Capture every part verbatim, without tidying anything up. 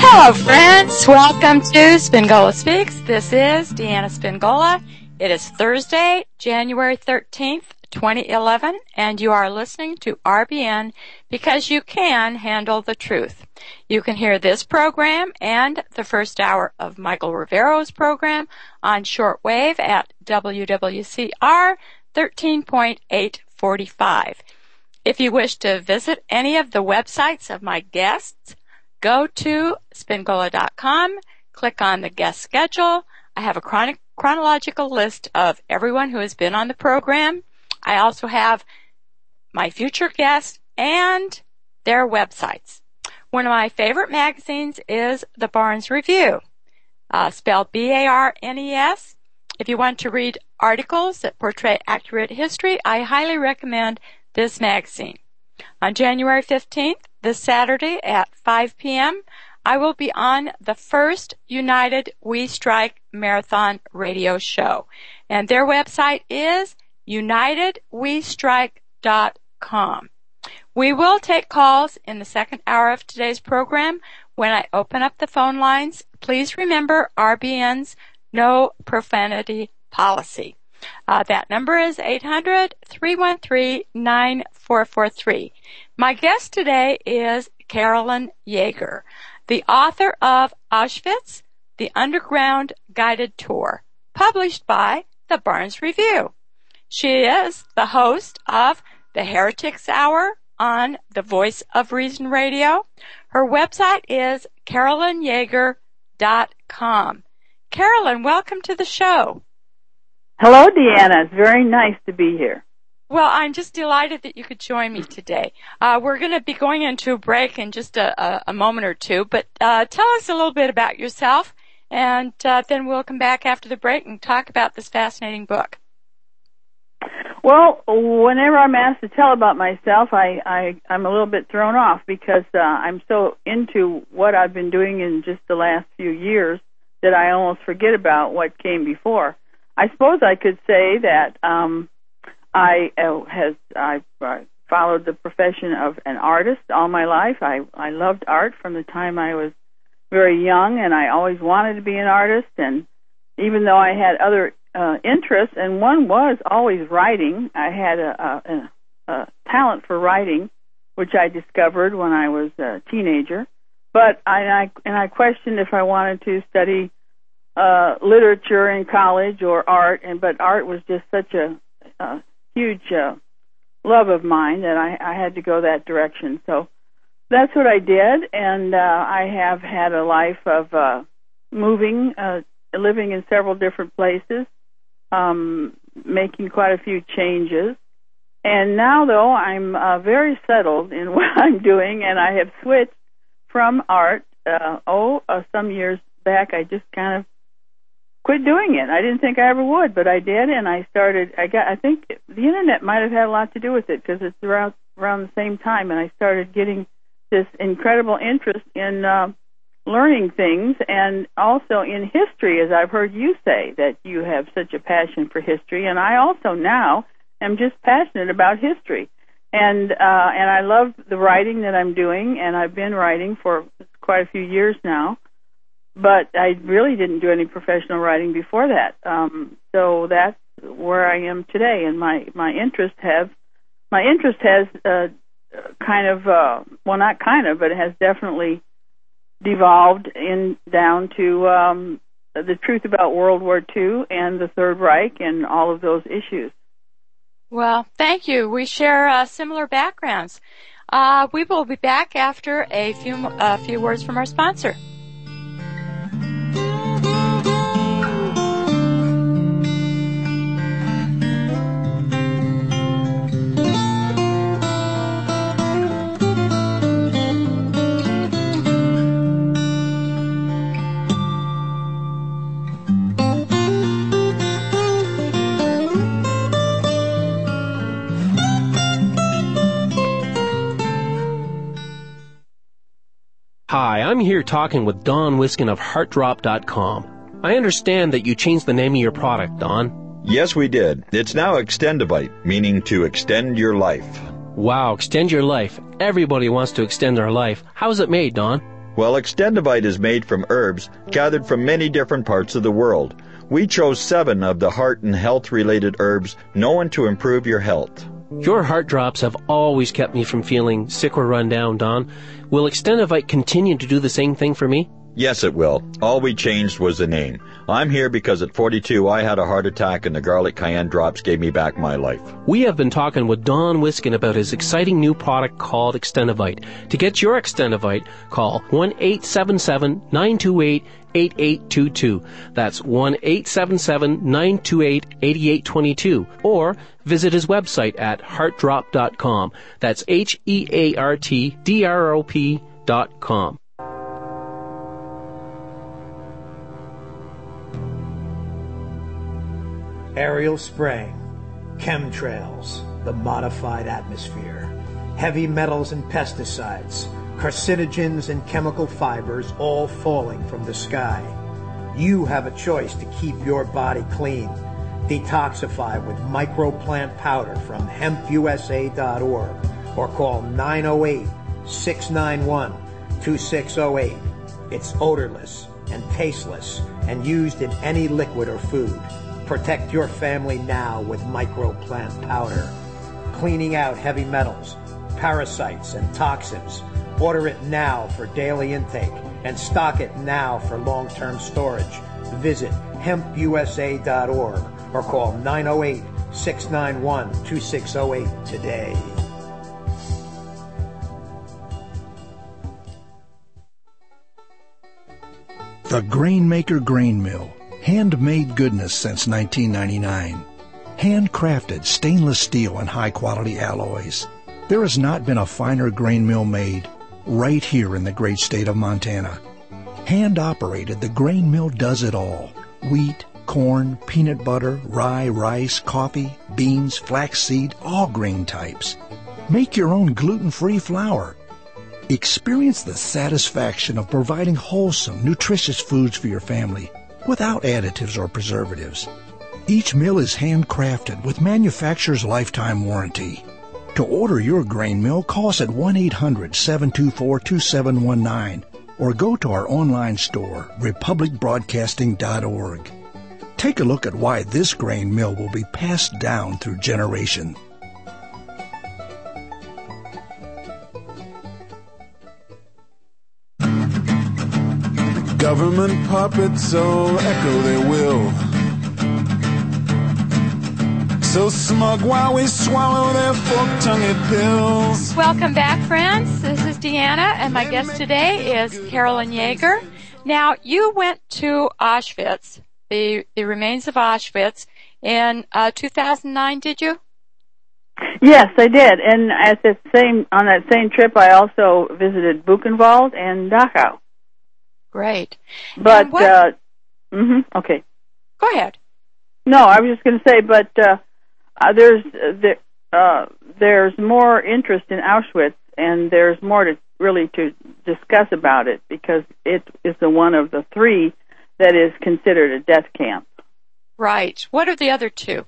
Hello, friends. Welcome to Spingola Speaks. This is Deanna Spingola. It is Thursday, January thirteenth, twenty eleven, and you are listening to R B N because you can handle the truth. You can hear this program and the first hour of Michael Rivero's program on shortwave at W W C R thirteen point eight forty-five. If you wish to visit any of the websites of my guests, go to spingola dot com, click on the guest schedule. I have a chron- chronological list of everyone who has been on the program. I also have my future guests and their websites. One of my favorite magazines is the Barnes Review, uh, spelled B A R N E S. If you want to read articles that portray accurate history, I highly recommend this magazine. On January fifteenth, this Saturday at five p.m., I will be on the first United We Strike Marathon radio show. And their website is united we strike dot com. We will take calls in the second hour of today's program. When I open up the phone lines, please remember R B N's no profanity policy. Uh, that number is eight hundred, three one three, nine four four three. My guest today is Carolyn Yeager, the author of Auschwitz, the Underground Guided Tour, published by the Barnes Review. She is the host of the Heretics Hour on the Voice of Reason Radio. Her website is carolyn yeager dot com. Carolyn, welcome to the show. Hello, Deanna. It's very nice to be here. Well, I'm just delighted that you could join me today. Uh, we're going to be going into a break in just a, a, a moment or two, but uh, tell us a little bit about yourself, and uh, then we'll come back after the break and talk about this fascinating book. Well, whenever I'm asked to tell about myself, I, I, I'm a little bit thrown off because uh, I'm so into what I've been doing in just the last few years that I almost forget about what came before. I suppose I could say that um, I uh, has I uh, followed the profession of an artist all my life. I, I loved art from the time I was very young, and I always wanted to be an artist. And even though I had other uh, interests, and one was always writing, I had a, a, a talent for writing, which I discovered when I was a teenager. But I, I and I questioned if I wanted to study Uh, literature in college or art, and but art was just such a, a huge uh, love of mine that I, I had to go that direction. So that's what I did, and uh, I have had a life of uh, moving, uh, living in several different places, um, making quite a few changes. And now, though, I'm uh, very settled in what I'm doing, and I have switched from art. Uh, oh, uh, some years back, I just kind of quit doing it. I didn't think I ever would, but I did, and I started, I got, I think the internet might have had a lot to do with it because it's around, around the same time, and I started getting this incredible interest in uh, learning things and also in history, as I've heard you say, that you have such a passion for history, and I also now am just passionate about history. And, uh, and I love the writing that I'm doing, and I've been writing for quite a few years now. But I really didn't do any professional writing before that. Um, so that's where I am today, and my, my interest have my interest has uh, kind of uh, well, not kind of, but it has definitely devolved in down to um, the truth about World War Two and the Third Reich and all of those issues. Well, thank you. We share uh, similar backgrounds. Uh, we will be back after a few a few words from our sponsor. Hi, I'm here talking with Don Wiskin of heart drop dot com. I understand that you changed the name of your product, Don. Yes, we did. It's now Extendivite, meaning to extend your life. Wow, extend your life. Everybody wants to extend their life. How is it made, Don? Well, Extendivite is made from herbs gathered from many different parts of the world. We chose seven of the heart and health-related herbs known to improve your health. Your heart drops have always kept me from feeling sick or run down, Don. Will Extendivite continue to do the same thing for me? Yes, it will. All we changed was the name. I'm here because at forty-two I had a heart attack and the garlic cayenne drops gave me back my life. We have been talking with Don Wiskin about his exciting new product called Extendivite. To get your Extendivite, call one eight seven seven, nine two eight, eight eight two two. That's one eight seven seven, nine two eight, eight eight two two. Or visit his website at heart drop dot com. That's H E A R T D R O P dot com. Aerial spraying, chemtrails, the modified atmosphere, heavy metals and pesticides, carcinogens and chemical fibers all falling from the sky. You have a choice to keep your body clean. Detoxify with microplant powder from hemp U S A dot org or call nine oh eight, six nine one, two six oh eight. It's odorless and tasteless and used in any liquid or food. Protect your family now with microplant powder. Cleaning out heavy metals, parasites, and toxins. Order it now for daily intake and stock it now for long-term storage. Visit hemp U S A dot org or call nine oh eight, six nine one, two six oh eight today. The Grainmaker Grain Mill. Handmade goodness since nineteen ninety-nine. Handcrafted stainless steel and high-quality alloys. There has not been a finer grain mill made right here in the great state of Montana. Hand-operated, the grain mill does it all. Wheat, corn, peanut butter, rye, rice, coffee, beans, flaxseed, all grain types. Make your own gluten-free flour. Experience the satisfaction of providing wholesome, nutritious foods for your family without additives or preservatives. Each mill is handcrafted with manufacturer's lifetime warranty. To order your grain mill, call us at one eight hundred, seven two four, two seven one nine or go to our online store, republic broadcasting dot org. Take a look at why this grain mill will be passed down through generations. Government puppets so echo their will, so smug while we swallow their fork-tongued pills. Welcome back, friends. This is Deanna, and my guest today is Carolyn Yeager. Now, you went to Auschwitz, the, the remains of Auschwitz, in uh, two thousand nine, did you? Yes, I did. And at the same on that same trip, I also visited Buchenwald and Dachau. Great. But, uh, mm-hmm, okay. Go ahead. No, I was just going to say, but uh, uh, there's uh, there, uh, there's more interest in Auschwitz, and there's more to really to discuss about it because it is the one of the three that is considered a death camp. Right. What are the other two?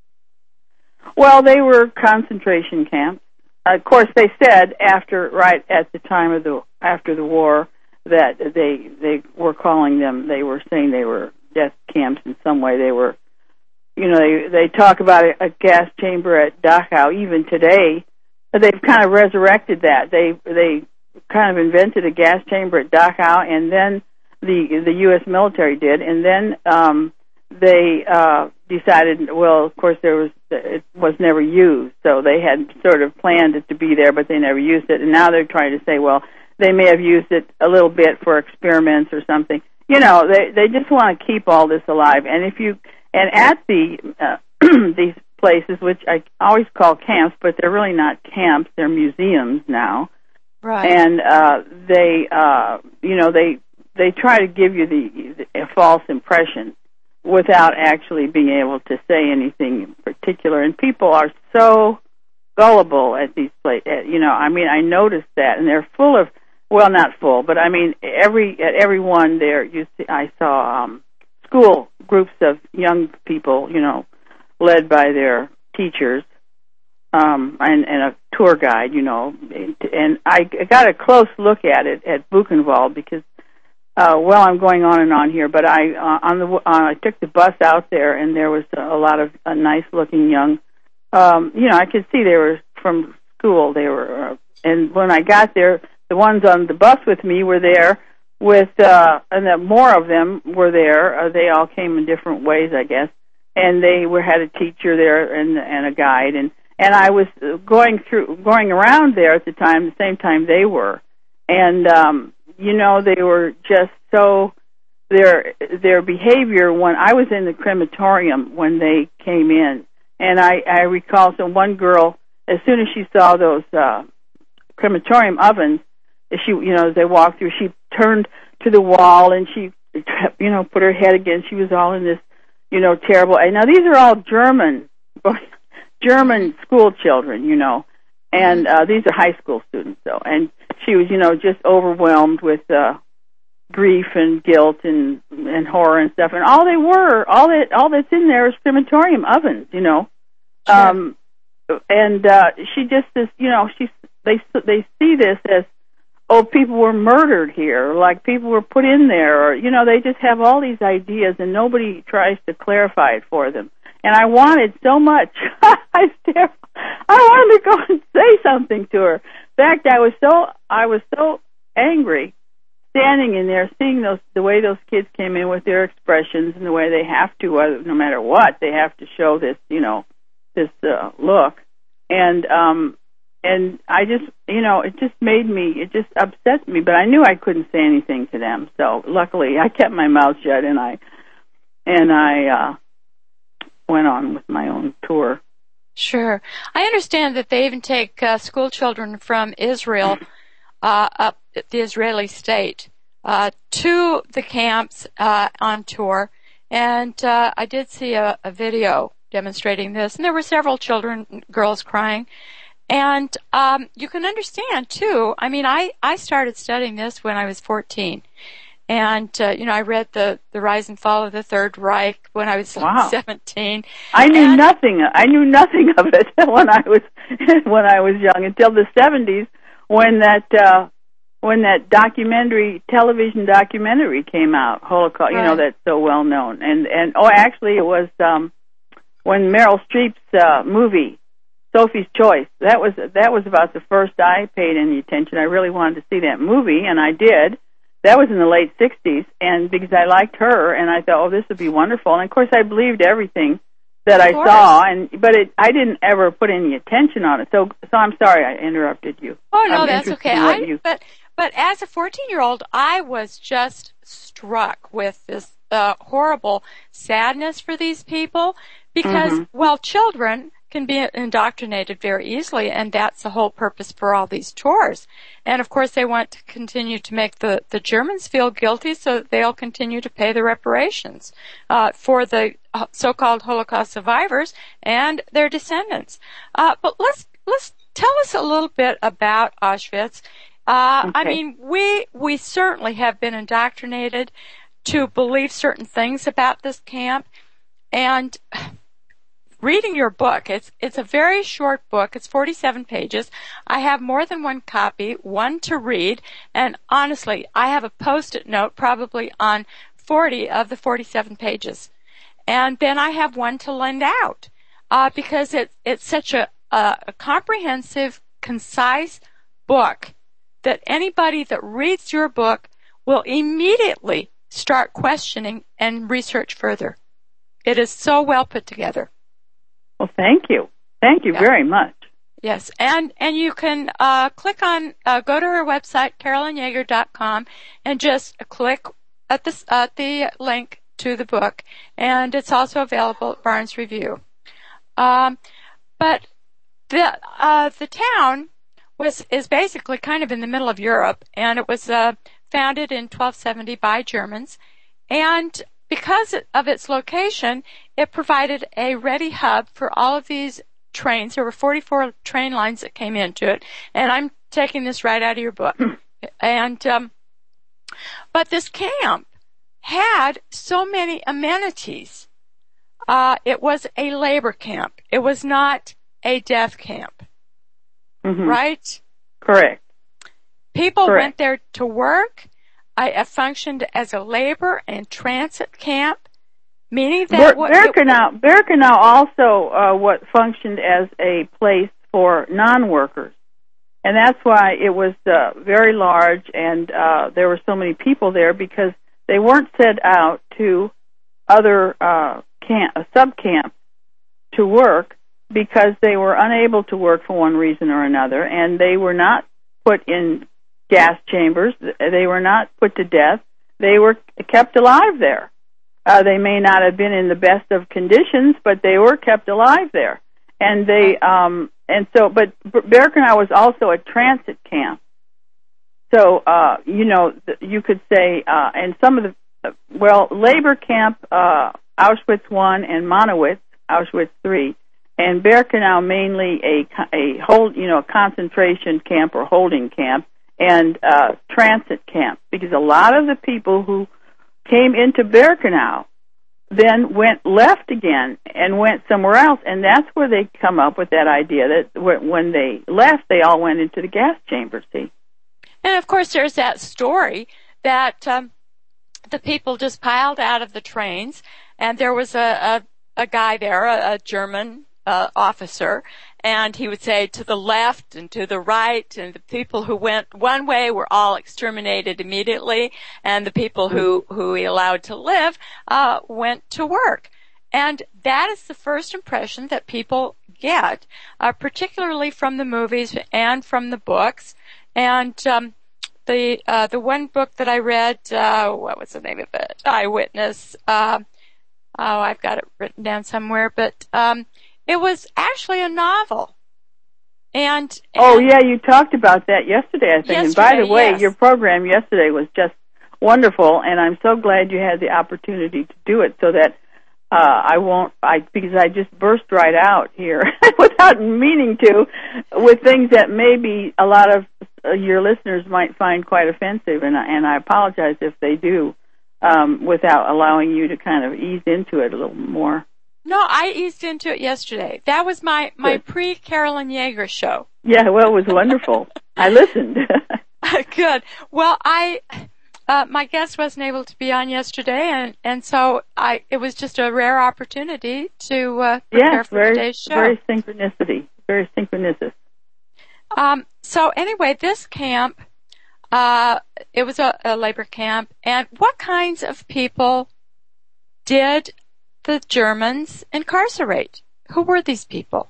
Well, they were concentration camps. Uh, of course, they said after right at the time of the after the war that they they were calling them. They were saying they were death camps in some way. They were, you know, they they talk about a, a gas chamber at Dachau even today. They've kind of resurrected that. They they kind of invented a gas chamber at Dachau, and then the the U S military did, and then um, they uh, decided. Well, of course, there was it was never used, so they had sort of planned it to be there, but they never used it, and now they're trying to say, well, they may have used it a little bit for experiments or something. You know, they they just want to keep all this alive. And if you and at the uh, these places, which I always call camps, but they're really not camps; they're museums now. Right. And uh, they, uh, you know, they they try to give you the, the a false impression without actually being able to say anything in particular. And people are so gullible at these places. You know, I mean, I noticed that, and they're full of. Well, not full, but I mean, every at every one there, you see, I saw um, school groups of young people, you know, led by their teachers, um, and, and a tour guide, you know. And I got a close look at it at Buchenwald because, uh, well, I'm going on and on here, but I uh, on the uh, I took the bus out there, and there was a lot of uh, nice-looking young, um, you know, I could see they were from school. They were, uh, and when I got there, the ones on the bus with me were there with, uh, and the more of them were there. Uh, they all came in different ways, I guess, and they were had a teacher there and and a guide, and and I was going through going around there at the time, the same time they were, and um, you know, they were just so their their behavior when I was in the crematorium when they came in, and I I recall so one girl, as soon as she saw those uh, crematorium ovens, she, you know, as they walked through, she turned to the wall and she, you know, put her head against. She was all in this, you know, terrible. And now these are all German, German school children, you know, and uh, these are high school students, though. And she was, you know, just overwhelmed with uh, grief and guilt and and horror and stuff. And all they were, all that, all that's in there is crematorium ovens, you know. Sure. Um, and uh, she just is, you know, she they they see this as, oh, people were murdered here, like people were put in there, or, you know, they just have all these ideas and nobody tries to clarify it for them. And I wanted so much. I still, I wanted to go and say something to her. In fact, I was so, I was so angry standing in there, seeing those, the way those kids came in with their expressions and the way they have to, uh, no matter what, they have to show this, you know, this uh, look. And, um, And I just, you know, it just made me, it just upset me, but I knew I couldn't say anything to them. So luckily I kept my mouth shut and I, and I, uh, went on with my own tour. Sure. I understand that they even take uh, school children from Israel, uh, up at the Israeli state, uh, to the camps, uh, on tour. And, uh, I did see a, a video demonstrating this, and there were several children, girls crying. And um, you can understand, too, I mean, I, I started studying this when I was fourteen. And, uh, you know, I read the, the Rise and Fall of the Third Reich when I was wow. seventeen. I knew and, nothing. I knew nothing of it when I was when I was young until the seventies when that uh, when that documentary, television documentary came out, Holocaust, right. You know, that's so well known. And, and oh, actually, it was um, when Meryl Streep's uh, movie, Sophie's Choice. That was that was about the first I paid any attention. I really wanted to see that movie, and I did. That was in the late sixties, and because I liked her, and I thought, oh, this would be wonderful. And of course, I believed everything that I saw, and but it, I didn't ever put any attention on it. So, so I'm sorry I interrupted you. Oh no, I'm that's okay. I, you... But but as a fourteen-year-old, I was just struck with this uh, horrible sadness for these people because, mm-hmm. well, children can be indoctrinated very easily, and that's the whole purpose for all these tours. And of course they want to continue to make the, the Germans feel guilty so that they'll continue to pay the reparations uh, for the so-called Holocaust survivors and their descendants. Uh, but let's let's tell us a little bit about Auschwitz. Uh, okay. I mean, we we certainly have been indoctrinated to believe certain things about this camp, and reading your book, it's it's a very short book. It's forty-seven pages. I have more than one copy, one to read, and honestly, I have a post-it note probably on forty of the forty-seven pages. And then I have one to lend out uh, because it, it's such a, a, a comprehensive, concise book that anybody that reads your book will immediately start questioning and research further. It is so well put together. Well, thank you. Thank you yeah. very much. Yes, and and you can uh, click on, uh, go to her website, carolyn yeager dot com, and just click at the, at the link to the book, and it's also available at Barnes Review. Um, but the uh, the town was is basically kind of in the middle of Europe, and it was uh, founded in twelve seventy by Germans, and because of its location, it provided a ready hub for all of these trains. There were forty-four train lines that came into it, and I'm taking this right out of your book. And um, but this camp had so many amenities. Uh, it was a labor camp. It was not a death camp, Mm-hmm. right? Correct. People Correct. went there to work. I, I functioned as a labor and transit camp, meaning that... Ber- Birkenau, Birkenau also uh, what functioned as a place for non-workers. And that's why it was uh, very large, and uh, there were so many people there, because they weren't sent out to other uh, camp, uh, sub-camps to work, because they were unable to work for one reason or another, and they were not put in gas chambers. They were not put to death. They were kept alive there. Uh, they may not have been in the best of conditions, but they were kept alive there. And they, um, and so, but Birkenau was also a transit camp. So, uh, you know, you could say, uh, and some of the, well, labor camp, uh, Auschwitz one and Monowitz, Auschwitz three, and Birkenau mainly a, a hold, you know, a concentration camp or holding camp, and uh, transit camp, because a lot of the people who came into Birkenau then went left again and went somewhere else, and that's where they come up with that idea that when they left, they all went into the gas chamber, see? And, of course, there's that story that um, the people just piled out of the trains, and there was a, a, a guy there, a, a German uh, officer, and he would say to the left and to the right, and the people who went one way were all exterminated immediately, and the people who, who he allowed to live uh, went to work. And that is the first impression that people get, uh, particularly from the movies and from the books. And um, the uh, the one book that I read, uh, what was the name of it? Eyewitness. Uh, oh, I've got it written down somewhere, but um, it was actually a novel. And, and oh yeah, you talked about that yesterday, I think. Yesterday, and by the way, yes. your program yesterday was just wonderful, and I'm so glad you had the opportunity to do it, so that uh, I won't, I because I just burst right out here without meaning to, with things that maybe a lot of uh, your listeners might find quite offensive, and and I apologize if they do, um, without allowing you to kind of ease into it a little more. No, I eased into it yesterday. That was my, my pre-Carolyn Yeager show. Yeah, well, it was wonderful. I listened. Good. Well, I, uh, my guest wasn't able to be on yesterday, and, and so I, it was just a rare opportunity to uh, prepare yes, for very, today's show. very synchronicity, very synchronicity. Um, so anyway, this camp, uh, it was a, a labor camp, and what kinds of people did the Germans incarcerate? Who were these people?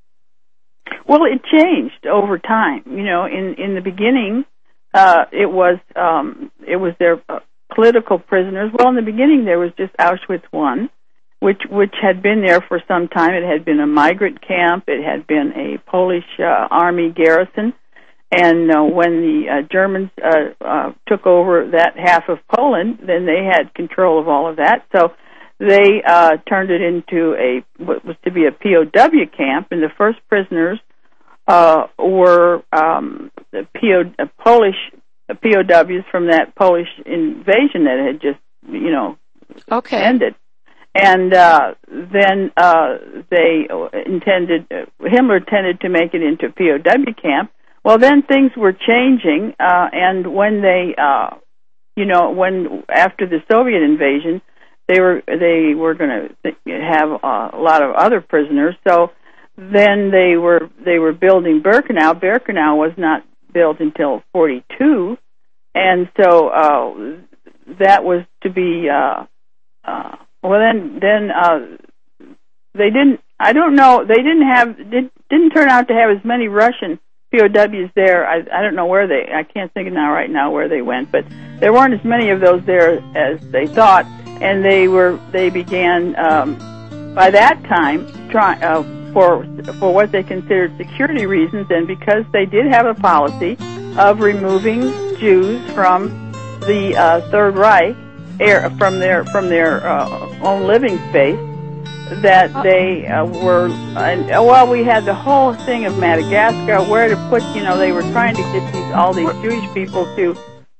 Well, it changed over time. You know, in, in the beginning, uh, it was um, it was their uh, political prisoners. Well, in the beginning, there was just Auschwitz one, which which had been there for some time. It had been a migrant camp. It had been a Polish uh, army garrison. And uh, when the uh, Germans uh, uh, took over that half of Poland, then they had control of all of that. So they uh, turned it into a what was to be a P O W camp, and the first prisoners uh, were um, the P O, uh, Polish uh, P O Ws from that Polish invasion that had just, you know, okay. ended. And uh, then uh, they intended, uh, Himmler intended to make it into a P O W camp. Well, then things were changing, uh, and when they, uh, you know, when after the Soviet invasion, They were they were going to have uh, a lot of other prisoners. So then they were they were building Birkenau. Birkenau was not built until forty-two, and so uh, that was to be. Uh, uh, well, then then uh, they didn't. I don't know. They didn't have did, didn't turn out to have as many Russian P O Ws there. I, I don't know where they. I can't think of now right now where they went, but there weren't as many of those there as they thought. And they were they began um, by that time try, uh, for for what they considered security reasons, and because they did have a policy of removing Jews from the uh, Third Reich, air, from their from their uh, own living space, that they uh, were. And, well, we had the whole thing of Madagascar, where to put. You know, they were trying to get these all these Jewish people to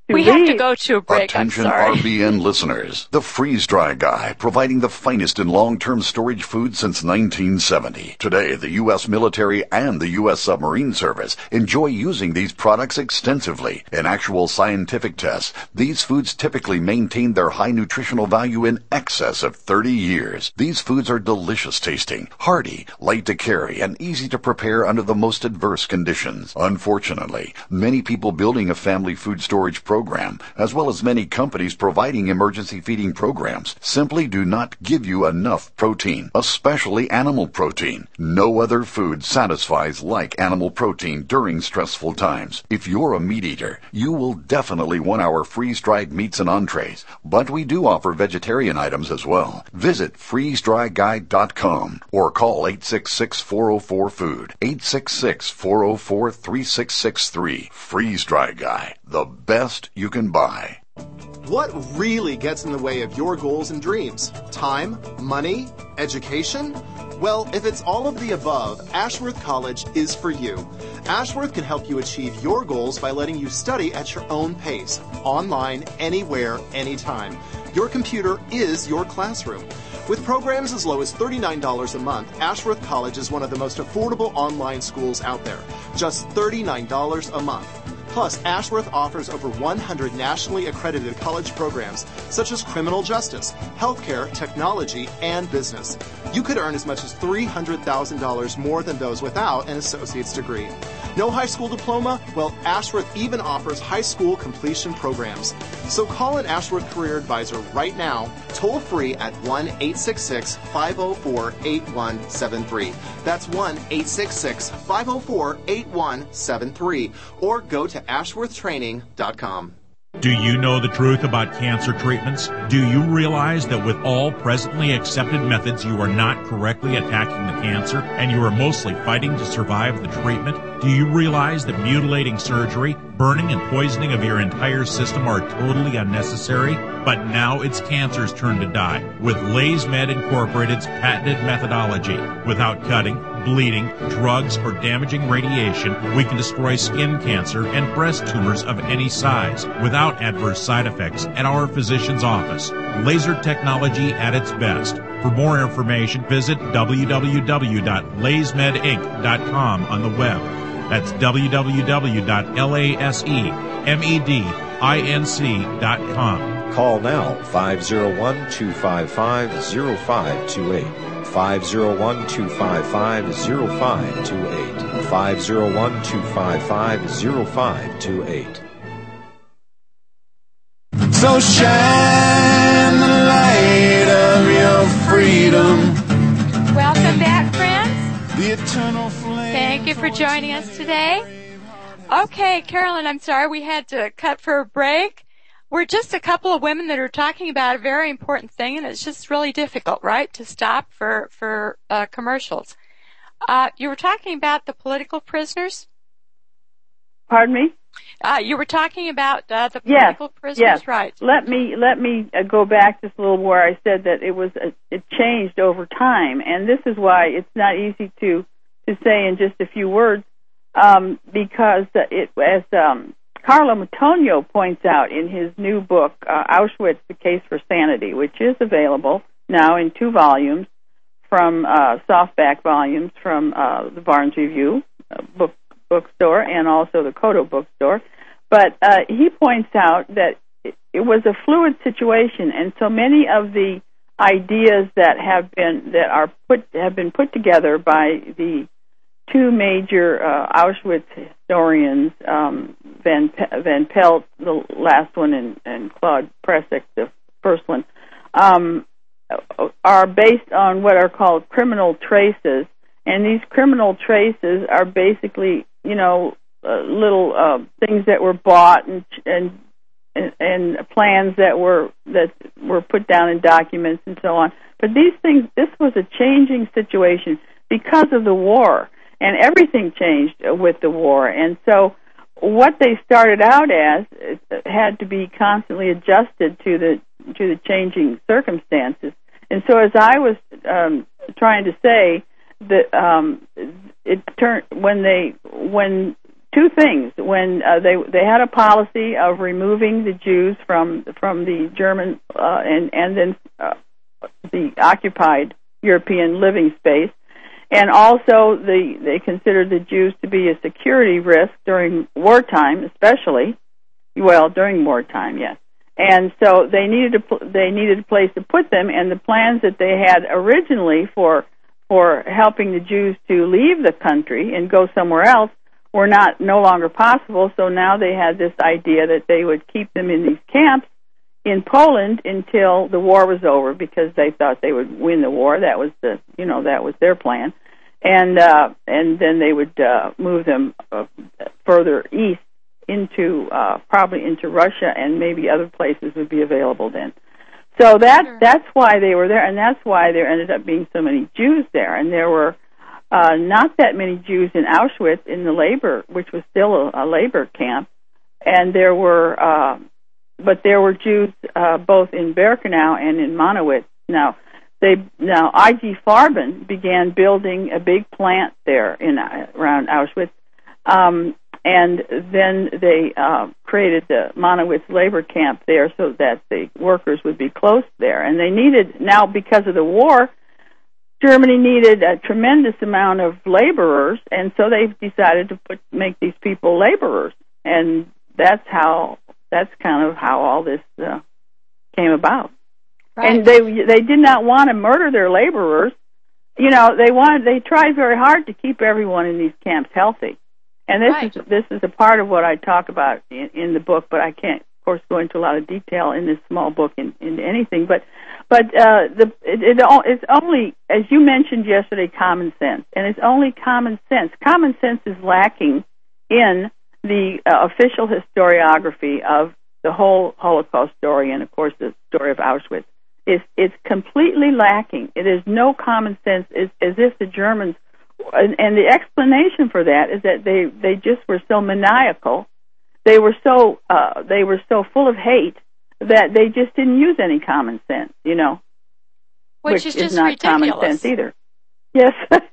to we leave. have to go to a break. Attention I'm sorry. R B N listeners. The Freeze Dry Guy, providing the finest in long-term storage food since nineteen seventy. Today, the U S military and the U S submarine service enjoy using these products extensively. In actual scientific tests, these foods typically maintain their high nutritional value in excess of thirty years. These foods are delicious tasting, hearty, light to carry, and easy to prepare under the most adverse conditions. Unfortunately, many people building a family food storage program program, as well as many companies providing emergency feeding programs, simply do not give you enough protein, especially animal protein. No other food satisfies like animal protein during stressful times. If you're a meat eater, you will definitely want our freeze-dried meats and entrees, but we do offer vegetarian items as well. Visit freeze dry guide dot com or call eight six six, four oh four, food, eight six six, four oh four, three six six three. Freeze Dry Guy, the best you can buy. What really gets in the way of your goals and dreams? Time? Money? Education? Well, if it's all of the above, Ashworth College is for you. Ashworth can help you achieve your goals by letting you study at your own pace, online, anywhere, anytime. Your computer is your classroom. With programs as low as thirty-nine dollars a month, Ashworth College is one of the most affordable online schools out there. Just thirty-nine dollars a month. Plus, Ashworth offers over one hundred nationally accredited college programs, such as criminal justice, healthcare, technology, and business. You could earn as much as three hundred thousand dollars more than those without an associate's degree. No high school diploma? Well, Ashworth even offers high school completion programs. So call an Ashworth Career Advisor right now, toll free at one eight six six, five oh four, eight one seven three. That's one eight six six, five oh four, eight one seven three. Or go to ashworth training dot com. Do you know the truth about cancer treatments? Do you realize that with all presently accepted methods, you are not correctly attacking the cancer and you are mostly fighting to survive the treatment? Do you realize that mutilating surgery, burning and poisoning of your entire system are totally unnecessary? But now it's cancer's turn to die with LaysMed Incorporated's patented methodology. Without cutting, bleeding, drugs, or damaging radiation, we can destroy skin cancer and breast tumors of any size without adverse side effects at our physician's office. Laser technology at its best. For more information, visit w w w dot laysmed inc dot com on the web. That's w w w dot laysmed inc dot com. Call now, five oh one, two five five, oh five two eight. five oh one, two five five, oh five two eight. five oh one, two five five, oh five two eight. So shine the light of your freedom. Welcome back, friends. The eternal flame. Thank you for joining us today. Okay, Carolyn, I'm sorry we had to cut for a break. We're just a couple of women that are talking about a very important thing, and it's just really difficult, right, to stop for, for uh, commercials. Uh, you were talking about the political prisoners? Pardon me? Uh, you were talking about uh, the yes, political prisoners, yes. right? Let me let me uh, go back just a little where I said that it was uh, it changed over time, and this is why it's not easy to to say in just a few words, um, because uh, it as um, Carlo Matonio points out in his new book, uh, Auschwitz: The Case for Sanity, which is available now in two volumes from uh, softback volumes from uh, the Barnes Review uh, book. bookstore and also the Kodo bookstore, but uh, he points out that it, it was a fluid situation, and so many of the ideas that have been that are put have been put together by the two major uh, Auschwitz historians, um, Van Van Pelt, the last one, and, and Claude Presic, the first one, um, are based on what are called criminal traces. And these criminal traces are basically, you know, uh, little uh, things that were bought and, and and plans that were that were put down in documents and so on. But these things, this was a changing situation because of the war, and everything changed with the war. And so, what they started out as had to be constantly adjusted to the to the changing circumstances. And so, as I was um, trying to say. That um, it turned when they when two things. When uh, they they had a policy of removing the Jews from from the German uh, and and then uh, the occupied European living space, and also the they considered the Jews to be a security risk during wartime, especially. Well, during wartime, yes. And so they needed a they needed a place to put them, and the plans that they had originally for for helping the Jews to leave the country and go somewhere else were not no longer possible. So now they had this idea that they would keep them in these camps in Poland until the war was over, because they thought they would win the war. That was the you know that was their plan, and uh, and then they would uh, move them uh, further east into uh, probably into Russia, and maybe other places would be available then. So that sure. that's why they were there, and that's why there ended up being so many Jews there. And there were uh, not that many Jews in Auschwitz in the labor, which was still a, a labor camp, and there were, uh, but there were Jews uh, both in Birkenau and in Monowitz. Now, they now I G Farben began building a big plant there in uh, around Auschwitz. Um, And then they uh, created the Monowitz labor camp there so that the workers would be close there. And they needed, now because of the war, Germany needed a tremendous amount of laborers, and so they decided to put make these people laborers. And that's how, that's kind of how all this uh, came about. Right. And they they did not want to murder their laborers. You know, they wanted, they tried very hard to keep everyone in these camps healthy. And this right. is this is a part of what I talk about in, in the book, but I can't, of course, go into a lot of detail in this small book in, in anything. But but uh, the it, it, it's only, as you mentioned yesterday, common sense, and it's only common sense. Common sense is lacking in the uh, official historiography of the whole Holocaust story, and of course the story of Auschwitz. It's it's completely lacking. It is no common sense. It's as if the Germans. And, and the explanation for that is that they, they just were so maniacal, they were so uh, they were so full of hate that they just didn't use any common sense, you know, which, which is, is just not ridiculous. common sense either. Yes,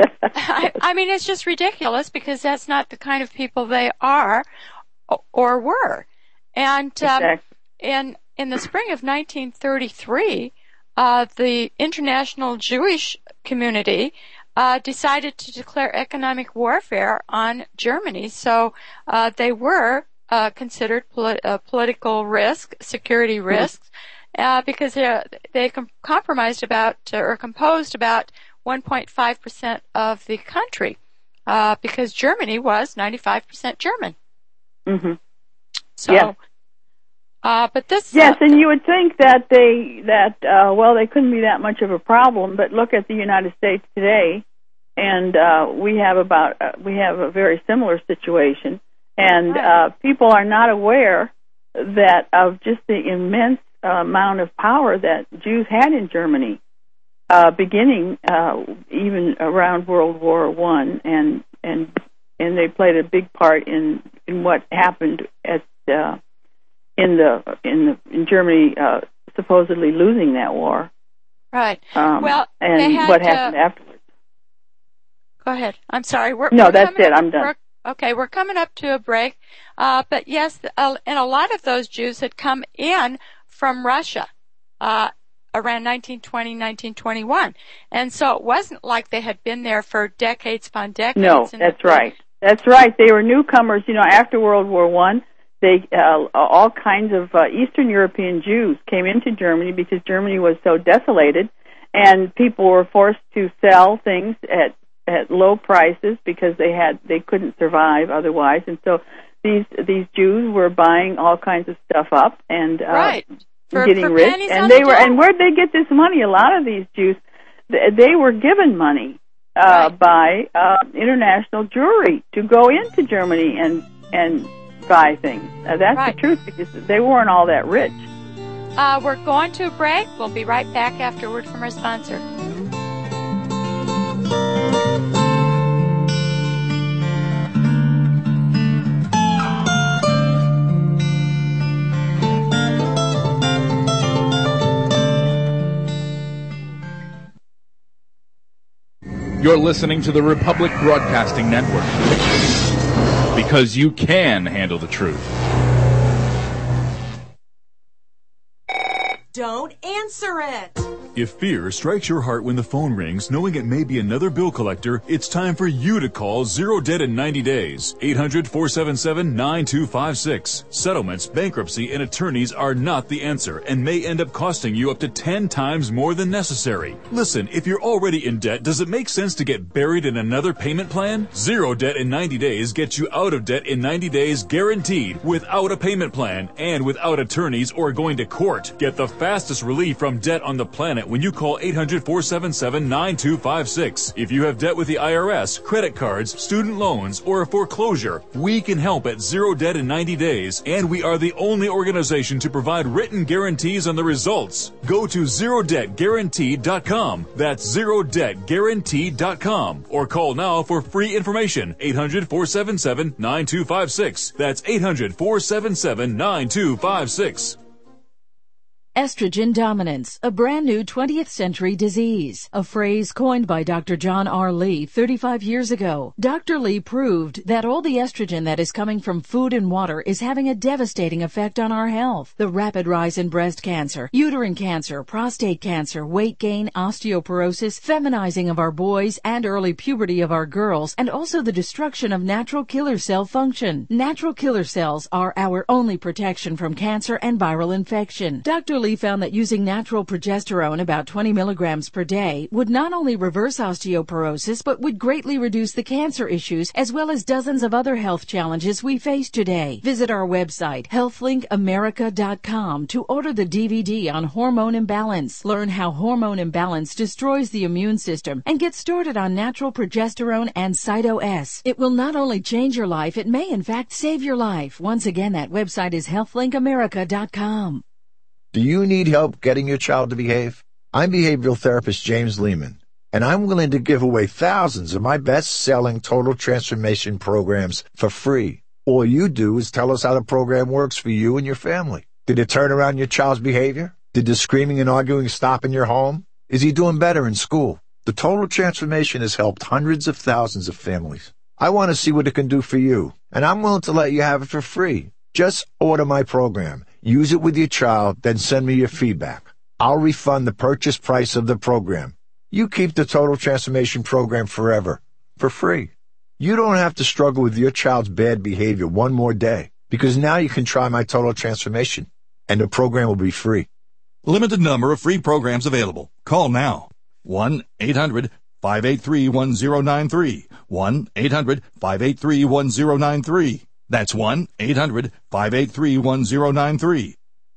I, I mean it's just ridiculous because that's not the kind of people they are or were. And um, exactly. in in the spring of nineteen thirty-three, uh, the international Jewish community Uh, decided to declare economic warfare on Germany. So uh, they were uh, considered polit- uh, political risk, security risks, uh, because they they com- compromised about uh, or composed about one point five percent of the country, uh, because Germany was ninety-five percent German. Mm-hmm. So, yeah. uh, but this yes, uh, and you would think that they that uh, well they couldn't be that much of a problem, but look at the United States today, and uh, we have about uh, we have a very similar situation, and uh, people are not aware that of just the immense uh, amount of power that Jews had in Germany, uh, beginning uh, even around World War One, and and and they played a big part in in what happened at. Uh, in the in the in Germany uh, supposedly losing that war. Right. Um, well, and they had, what happened uh, afterwards. Go ahead. I'm sorry. We're, no, we're that's it. Up, I'm done. We're, okay, we're coming up to a break. Uh, but yes, uh, and a lot of those Jews had come in from Russia uh, around nineteen twenty, nineteen twenty-one. And so it wasn't like they had been there for decades upon decades. No, that's right. That's right. They were newcomers, you know, after World War One. They, uh, all kinds of uh, Eastern European Jews came into Germany because Germany was so desolated, and people were forced to sell things at at low prices because they had they couldn't survive otherwise. And so these these Jews were buying all kinds of stuff up and uh, right. for, getting for rich. And they the were dollar. and where'd they get this money? A lot of these Jews, they were given money uh, right. by uh, international Jewry to go into Germany and and. buy things. Uh, that's right. the truth, because they weren't all that rich. Uh, we're going to a break. We'll be right back after a word from our sponsor. You're listening to the Republic Broadcasting Network. because you can handle the truth. Don't answer it. If fear strikes your heart when the phone rings, knowing it may be another bill collector, it's time for you to call Zero Debt in ninety days. eight hundred, four seven seven, nine two five six. Settlements, bankruptcy, and attorneys are not the answer and may end up costing you up to ten times more than necessary. Listen, if you're already in debt, does it make sense to get buried in another payment plan? Zero Debt in ninety days gets you out of debt in ninety days guaranteed, without a payment plan and without attorneys or going to court. Get the fastest relief from debt on the planet when you call eight hundred, four seven seven, nine two five six. If you have debt with the I R S, credit cards, student loans, or a foreclosure, we can help at Zero Debt in ninety days, and we are the only organization to provide written guarantees on the results. Go to zero debt guaranteed dot com. That's zero debt guaranteed dot com. Or call now for free information. eight hundred, four seven seven, nine two five six. That's eight hundred, four seven seven, nine two five six. Estrogen dominance, a brand new twentieth century disease, a phrase coined by Doctor John R. Lee thirty-five years ago. Doctor Lee proved that all the estrogen that is coming from food and water is having a devastating effect on our health. The rapid rise in breast cancer, uterine cancer, prostate cancer, weight gain, osteoporosis, feminizing of our boys, and early puberty of our girls, and also the destruction of natural killer cell function. Natural killer cells are our only protection from cancer and viral infection. Doctor Lee found that using natural progesterone, about twenty milligrams per day, would not only reverse osteoporosis, but would greatly reduce the cancer issues as well as dozens of other health challenges we face today. Visit our website, health link america dot com, to order the D V D on hormone imbalance. Learn how hormone imbalance destroys the immune system and get started on natural progesterone and Cyto-S. It will not only change your life, it may in fact save your life. Once again, that website is health link america dot com. Do you need help getting your child to behave? I'm behavioral therapist James Lehman, and I'm willing to give away thousands of my best-selling total transformation programs for free. All you do is tell us how the program works for you and your family. Did it turn around your child's behavior? Did the screaming and arguing stop in your home? Is he doing better in school? The total transformation has helped hundreds of thousands of families. I want to see what it can do for you, and I'm willing to let you have it for free. Just order my program. Use it with your child, then send me your feedback. I'll refund the purchase price of the program. You keep the Total Transformation Program forever, for free. You don't have to struggle with your child's bad behavior one more day, because now you can try my Total Transformation, and the program will be free. Limited number of free programs available. Call now. one eight hundred, five eight three, one zero nine three. one eight hundred, five eight three, one zero nine three. That's one eight hundred, five eight three, one zero nine three.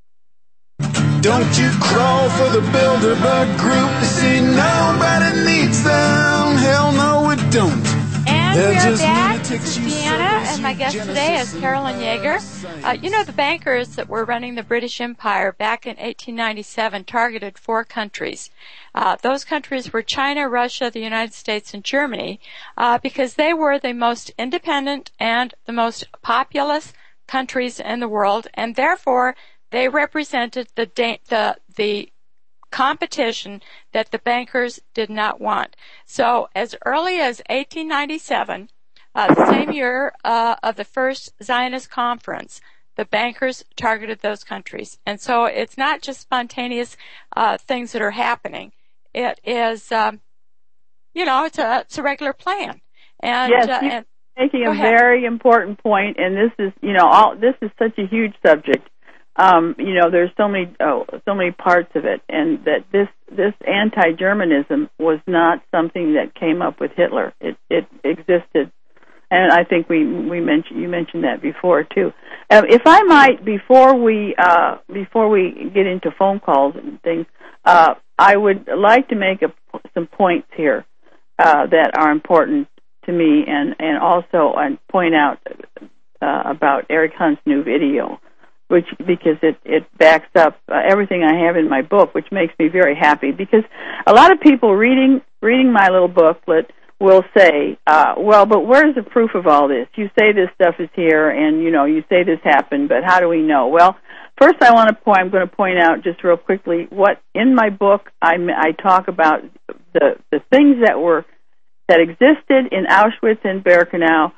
Don't you crawl for the Bilderberg Group. See, nobody needs them. Hell no, it don't. And They're we are just back. This is Deanna, and my guest today is Carolyn Yeager. Uh, you know, the bankers that were running the British Empire back in eighteen ninety-seven targeted four countries. Uh, those countries were China, Russia, the United States, and Germany, uh, because they were the most independent and the most populous countries in the world, and therefore they represented the da- the the competition that the bankers did not want. So as early as eighteen ninety-seven, uh, the same year uh, of the first Zionist conference, the bankers targeted those countries. And so it's not just spontaneous uh, things that are happening. It is, um, you know, it's a, it's a regular plan. And, yes, uh, you're and, making a ahead. very important point, and this is, you know, all this is such a huge subject. Um, you know, there's so many, oh, so many parts of it, and that this this anti-Germanism was not something that came up with Hitler. It it existed, and I think we we mentioned you mentioned that before too. Um, if I might, before we uh, before we get into phone calls and things, uh, I would like to make a, some points here uh, that are important to me, and and also and point out uh, about Eric Hunt's new video, which because it, it backs up uh, everything I have in my book, which makes me very happy. Because a lot of people reading reading my little booklet will say, uh, "Well, but where's the proof of all this? You say this stuff is here, and you know you say this happened, but how do we know?" Well, first I want to point. I'm going to point out just real quickly what in my book I, I talk about the the things that were that existed in Auschwitz and Birkenau.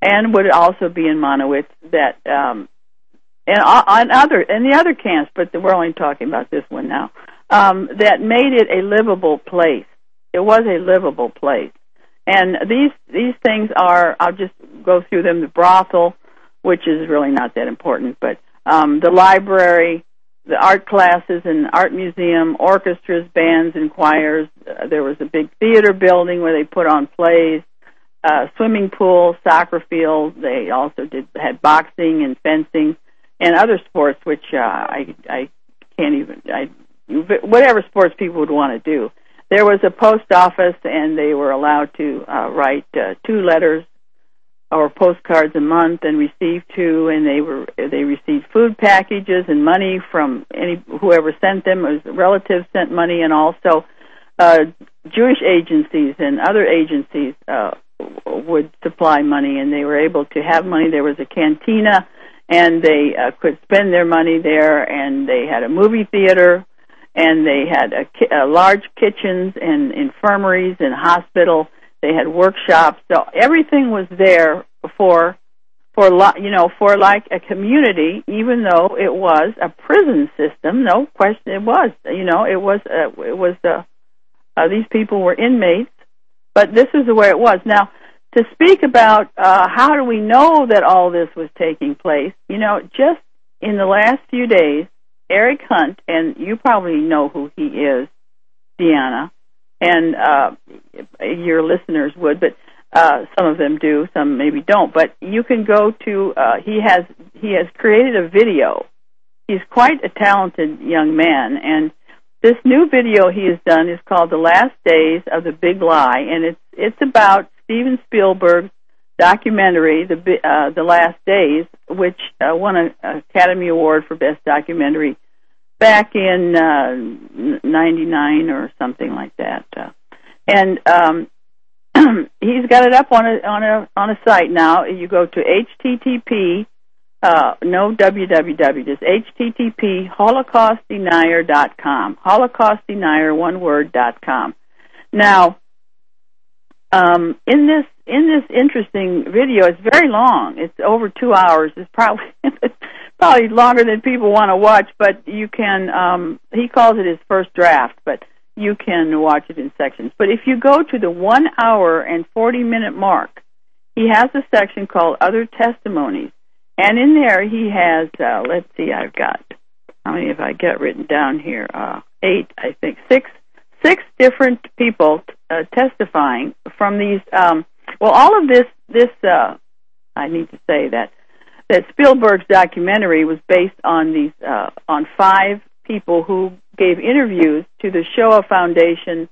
and would also be in Monowitz, that um, and on other and the other camps, but we're only talking about this one now, um, that made it a livable place. It was a livable place. And these these things are, I'll just go through them, the brothel, which is really not that important, but um, the library, the art classes and art museum, orchestras, bands, and choirs. Uh, there was a big theater building where they put on plays, uh, swimming pool, soccer field. They also did had boxing and fencing and other sports, which uh, I I can't even I whatever sports people would want to do. There was a post office, and they were allowed to uh, write uh, two letters or postcards a month and receive two, and they were they received food packages and money from any whoever sent them. It was relatives sent money, and also uh, Jewish agencies and other agencies uh, would supply money, and they were able to have money. There was a cantina, and they uh, could spend their money there, and they had a movie theater, and they had a, ki- a large kitchens and infirmaries and hospital. They had workshops, so everything was there for, for you know, for like a community. Even though it was a prison system, no question, it was. You know, it was. Uh, it was. Uh, uh, these people were inmates, but this is the way it was. Now, to speak about uh, how do we know that all this was taking place? You know, just in the last few days, Eric Hunt, and you probably know who he is, Deanna, and uh, your listeners would, but uh, some of them do, some maybe don't. But you can go to, uh, he has he has created a video. He's quite a talented young man, and this new video he has done is called The Last Days of the Big Lie, and it's it's about Steven Spielberg's documentary, The uh, The Last Days, which uh, won an Academy Award for Best Documentary back in uh, ninety-nine or something like that. Uh, and um, he's got it up on a on a on a site now. You go to H T T P, uh, no W W W, just H T T P Holocaust Denier dot com. Holocaust Denier, one word, dot com. Now, um, in this in this interesting video, it's very long. It's over two hours. It's probably probably longer than people want to watch, but you can. Um, he calls it his first draft, but you can watch it in sections. But if you go to the one hour and forty minute mark, he has a section called Other Testimonies, and in there he has. Uh, let's see, I've got how many have I got written down here? Uh, eight, I think, six, six different people uh, testifying from these. Um, well, all of this. This uh, I need to say that that Spielberg's documentary was based on these uh, on five people who gave interviews to the Shoah Foundation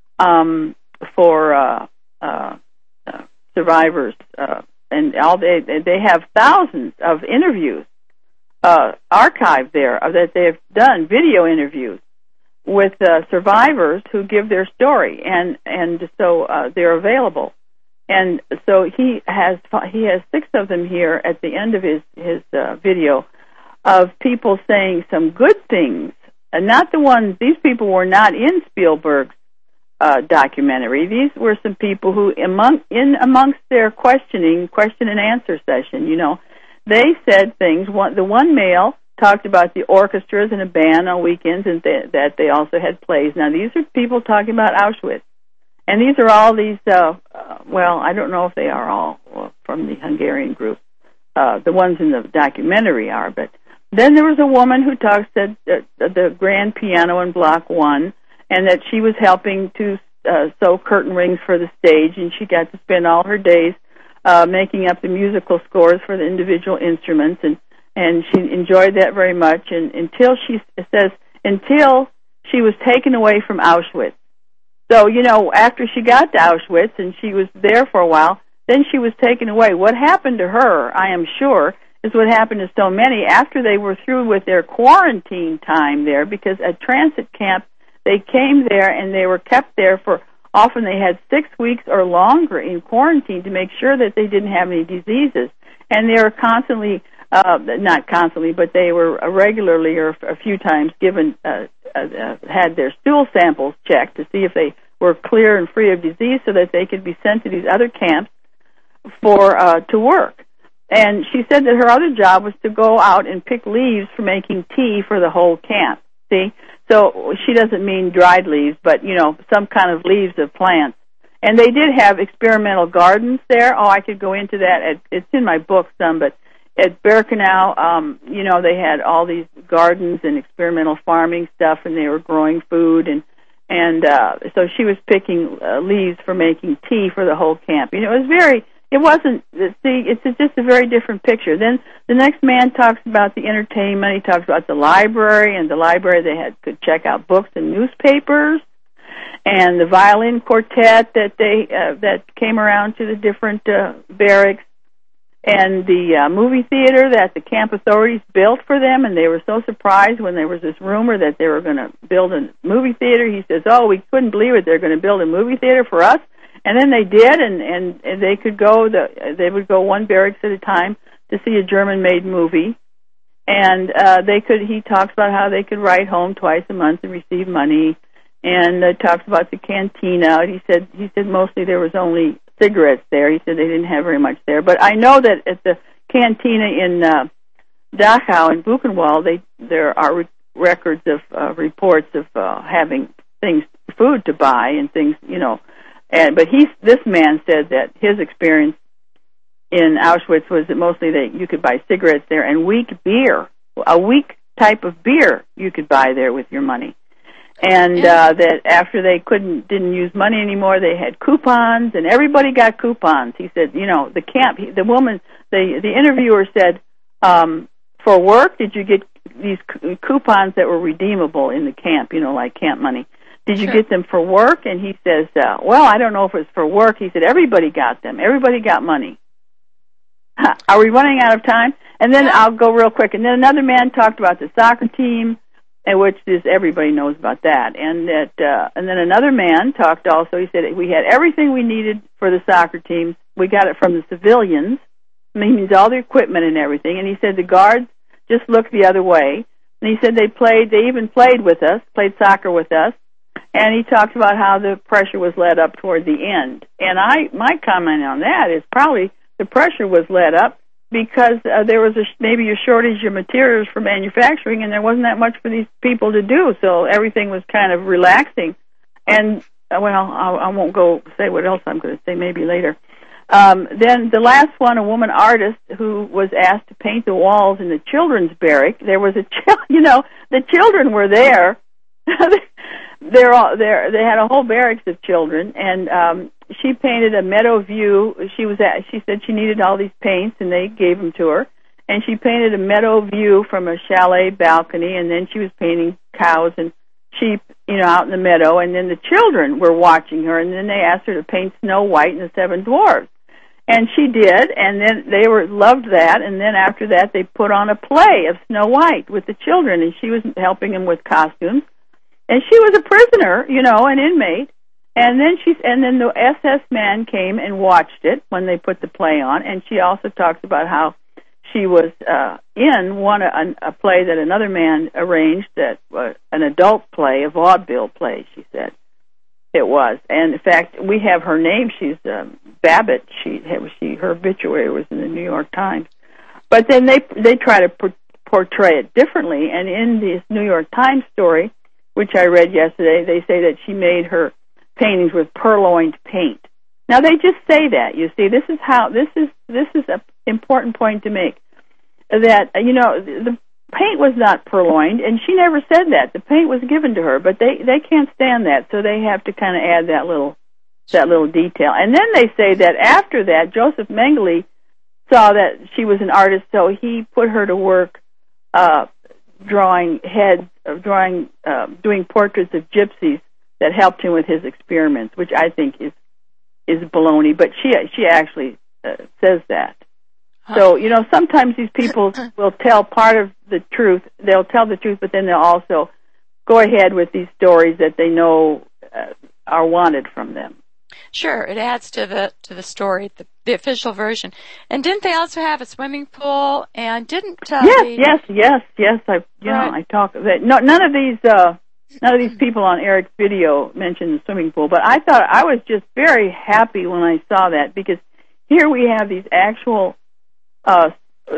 um, for uh, uh, uh, survivors, uh, and all they they have thousands of interviews uh, archived there uh, that they have done, video interviews with uh, survivors who give their story, and and so uh, they're available. And so he has he has six of them here at the end of his his uh, video of people saying some good things, and not the ones. These people were not in Spielberg's uh, documentary. These were some people who, among in amongst their questioning, question and answer session, you know, they said things. One, the one male talked about the orchestras and a band on weekends, and th- that they also had plays. Now these are people talking about Auschwitz. And these are all these, uh, uh, well, I don't know if they are all from the Hungarian group. Uh, the ones in the documentary are. But then there was a woman who talks at uh, the grand piano in Block one, and that she was helping to uh, sew curtain rings for the stage, and she got to spend all her days uh, making up the musical scores for the individual instruments, and, and she enjoyed that very much. And until she it says, until she was taken away from Auschwitz. So, you know, after she got to Auschwitz and she was there for a while, then she was taken away. What happened to her, I am sure, is what happened to so many after they were through with their quarantine time there, because at transit camp, they came there and they were kept there for, often they had six weeks or longer in quarantine to make sure that they didn't have any diseases. And they were constantly, uh, not constantly, but they were regularly or a few times given, uh, uh, had their stool samples checked to see if they were clear and free of disease so that they could be sent to these other camps for uh, to work. And she said that her other job was to go out and pick leaves for making tea for the whole camp. See? So she doesn't mean dried leaves, but, you know, some kind of leaves of plants. And they did have experimental gardens there. Oh, I could go into that. It's in my book some, but at Birkenau, um, you know, they had all these gardens and experimental farming stuff, and they were growing food. And, and uh, so she was picking uh, leaves for making tea for the whole camp. You know, it was very... It wasn't, see, it's just a very different picture. Then the next man talks about the entertainment. He talks about the library, and the library they had could check out books and newspapers, and the violin quartet that they uh, that came around to the different uh, barracks, and the uh, movie theater that the camp authorities built for them, and they were so surprised when there was this rumor that they were going to build a movie theater. He says, oh, we couldn't believe it. They're going to build a movie theater for us. And then they did, and, and, and they could go, the, they would go one barracks at a time to see a German-made movie. And uh, they could, he talks about how they could write home twice a month and receive money. And uh, talks about the cantina. He said, he said mostly there was only cigarettes there. He said they didn't have very much there. But I know that at the cantina in uh, Dachau in Buchenwald, they, there are re- records of uh, reports of uh, having things, food to buy and things, you know. And, but he, this man said that his experience in Auschwitz was that mostly that you could buy cigarettes there and weak beer, a weak type of beer you could buy there with your money. And uh, that after they couldn't, didn't use money anymore, they had coupons, and everybody got coupons. He said, you know, the camp, the woman, the the interviewer said, um, for work, did you get these coupons that were redeemable in the camp, you know, like camp money? Did you sure. get them for work? And he says, uh, well, I don't know if it was for work. He said, everybody got them. Everybody got money. Huh. Are we running out of time? And then yeah. I'll go real quick. And then another man talked about the soccer team, and which is everybody knows about that. And that, uh, and then another man talked also. He said we had everything we needed for the soccer teams. We got it from the civilians. I mean, he means all the equipment and everything. And he said the guards just looked the other way. And he said they played. They even played with us, played soccer with us. And he talked about how the pressure was led up toward the end. And I, my comment on that is probably the pressure was led up because uh, there was a, maybe a shortage of materials for manufacturing, and there wasn't that much for these people to do. So everything was kind of relaxing. And uh, well, I, I won't go say what else I'm going to say. Maybe later. Um, then the last one, a woman artist who was asked to paint the walls in the children's barrack. There was a, ch- you know, the children were there. They're all there. They had a whole barracks of children, and um, she painted a meadow view. She was at, she said she needed all these paints, and they gave them to her. And she painted a meadow view from a chalet balcony, and then she was painting cows and sheep, you know, out in the meadow. And then the children were watching her, and then they asked her to paint Snow White and the Seven Dwarfs, and she did. And then they were loved that. And then after that, they put on a play of Snow White with the children, and she was helping them with costumes. And she was a prisoner, you know, an inmate. And then she, and then the S S man came and watched it when they put the play on. And she also talks about how she was uh, in one a, a play that another man arranged, that uh, an adult play, a vaudeville play. She said it was. And in fact, we have her name. She's um, Babbitt. She, she, her obituary was in the New York Times. But then they they try to por- portray it differently. And in this New York Times story, which I read yesterday, they say that she made her paintings with purloined paint. Now they just say that. You see, this is how this is this is an important point to make. That you know the paint was not purloined, and she never said that. The paint was given to her, but they they can't stand that, so they have to kind of add that little that little detail. And then they say that after that, Joseph Mengele saw that she was an artist, so he put her to work uh, drawing heads, of drawing, uh, doing portraits of gypsies that helped him with his experiments, which I think is is baloney. But she she actually uh, says that. So you know, sometimes these people will tell part of the truth. They'll tell the truth, but then they'll also go ahead with these stories that they know uh, are wanted from them. Sure, it adds to the to the story, the, the official version. And didn't they also have a swimming pool? And didn't uh, yes, the, yes, yes, yes. I you right. know I talk that. No, none of these uh, none of these people on Eric's video mentioned the swimming pool. But I thought I was just very happy when I saw that, because here we have these actual uh,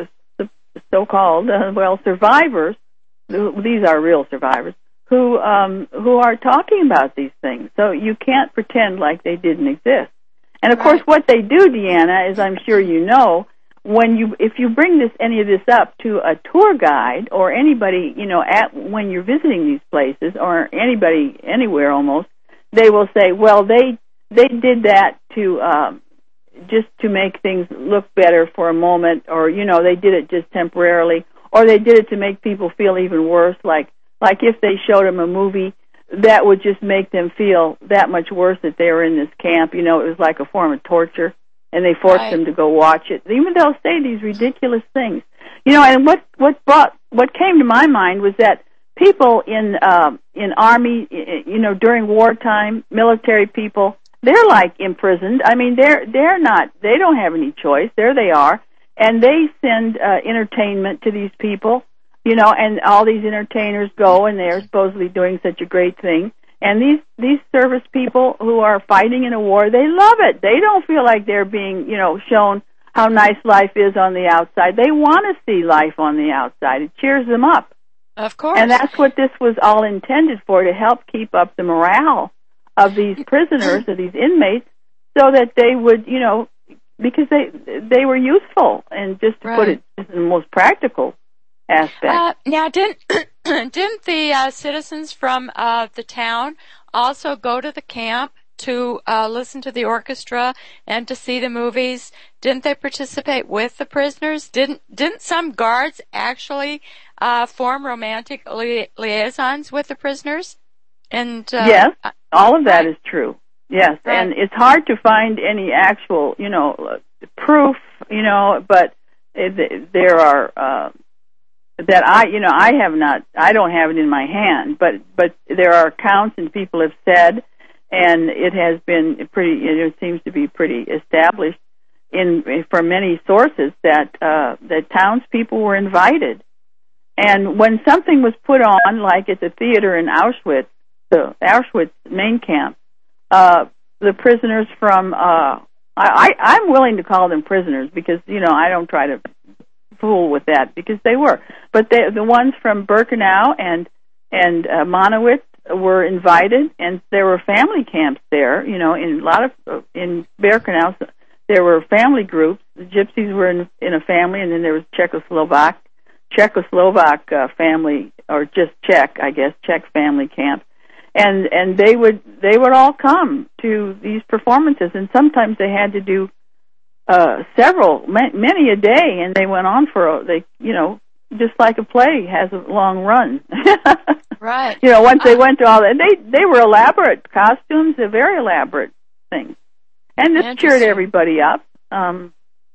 so-called, uh, well, survivors. These are real survivors who um, who are talking about these things. So you can't pretend like they didn't exist. And of course, what they do, Deanna, is I'm sure you know, when you if you bring this any of this up to a tour guide or anybody, you know, at when you're visiting these places or anybody anywhere almost, they will say, well, they they did that to um, just to make things look better for a moment, or you know, they did it just temporarily, or they did it to make people feel even worse, like like if they showed them a movie that would just make them feel that much worse that they were in this camp. You know, it was like a form of torture, and they forced right. them to go watch it. Even they'll say these ridiculous things. You know, and what what brought what came to my mind was that people in uh, in army, you know, during wartime, military people, they're like imprisoned. I mean, they're they're not. They don't have any choice. There they are, and they send uh, entertainment to these people. You know, and all these entertainers go, and they're supposedly doing such a great thing. And these these service people who are fighting in a war, they love it. They don't feel like they're being, you know, shown how nice life is on the outside. They want to see life on the outside. It cheers them up. Of course. And that's what this was all intended for, to help keep up the morale of these prisoners, of these inmates, so that they would, you know, because they they were useful, and just to right. put it in the most practical aspect. Uh, now, didn't didn't the uh, citizens from uh, the town also go to the camp to uh, listen to the orchestra and to see the movies? Didn't they participate with the prisoners? Didn't didn't some guards actually uh, form romantic li- liaisons with the prisoners? And uh, yes, all of that right. is true. Yes, right. and it's hard to find any actual, you know, proof, you know, but it, there are. Uh, That I, you know, I have not, I don't have it in my hand, but but there are accounts and people have said, and it has been pretty, it seems to be pretty established in from many sources that uh, that townspeople were invited, and when something was put on, like at the theater in Auschwitz, the Auschwitz main camp, uh, the prisoners from, uh, I, I'm willing to call them prisoners because you know I don't try to fool with that, because they were. But they, the ones from Birkenau and and uh, Monowitz were invited, and there were family camps there. You know, in a lot of uh, in Birkenau, there were family groups. The Gypsies were in, in a family, and then there was Czechoslovak Czechoslovak uh, family, or just Czech, I guess, Czech family camp. And and they would they would all come to these performances, and sometimes they had to do Uh, several, many a day, and they went on for, a, they, you know, just like a play has a long run. Right. You know, once they uh, went to all that, they, they were elaborate costumes, a very elaborate thing. And this cheered everybody up. Um,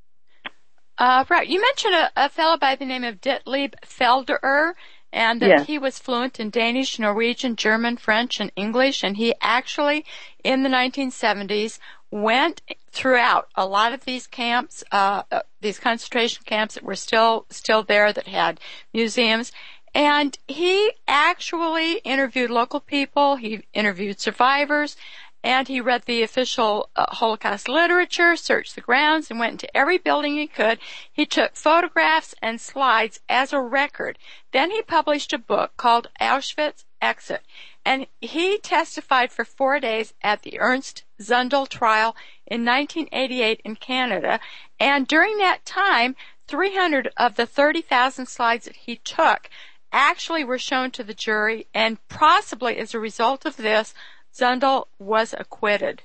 uh, right. You mentioned a, a fellow by the name of Ditlev Felderer, and that yes. he was fluent in Danish, Norwegian, German, French, and English, and he actually, in the nineteen seventies, went throughout a lot of these camps, uh, these concentration camps that were still still there, that had museums, and he actually interviewed local people, he interviewed survivors, and he read the official uh, Holocaust literature, searched the grounds, and went into every building he could. He took photographs and slides as a record. Then he published a book called Auschwitz Exit, and he testified for four days at the Ernst Zundel trial in nineteen eighty-eight in Canada, and during that time, three hundred of the thirty thousand slides that he took actually were shown to the jury, and possibly as a result of this, Zundel was acquitted.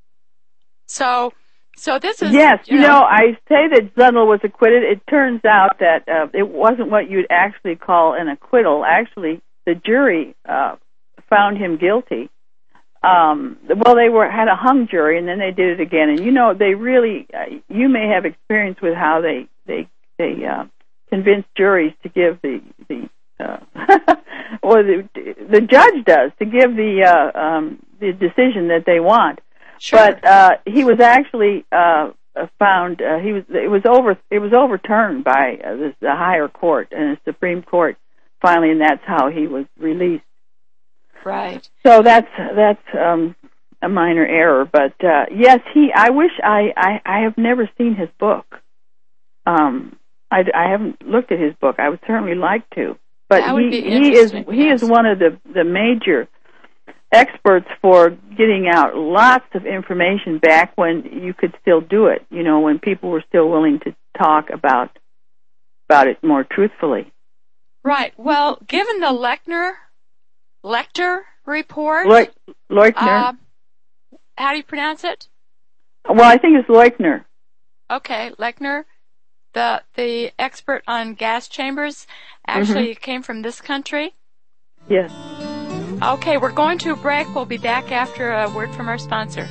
So, so this is... Yes, you you know, know, I say that Zundel was acquitted. It turns out that uh, it wasn't what you'd actually call an acquittal. Actually, the jury uh, found him guilty. Um, well, they were had a hung jury, and then they did it again. And, you know, they really... Uh, you may have experience with how they, they, they uh, convince juries to give the... the Uh, or the the judge does to give the uh, um, the decision that they want. Sure. But uh, he was actually uh, found uh, he was it was over it was overturned by uh, the, the higher court and the Supreme Court finally, and that's how he was released. Right. So that's that's um, a minor error. But uh, yes, he. I wish I, I. I have never seen his book. Um, I, I haven't looked at his book. I would certainly like to. But that would he be he is interesting, he yes. is one of the the major experts for getting out lots of information back when you could still do it. You know, when people were still willing to talk about about it more truthfully. Right. Well, given the Lechner Lecter report, Le- Leuchner. Uh, how do you pronounce it? Well, I think it's Leuchner. Okay, Lechner, the the expert on gas chambers, actually Mm-hmm. came from this country. Yes. Okay, we're going to a break. We'll be back after a word from our sponsor.